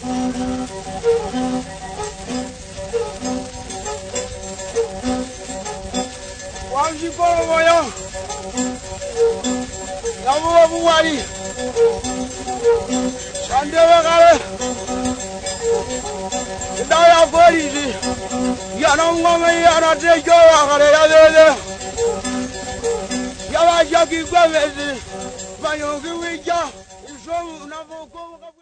Wanjikolomoyo Yamuwa buwari Sandewe kare Daya polisi Yana ngome yana tejo wakare ya dede Yawa jaki gwemezi Bayongi wija Isomu na voko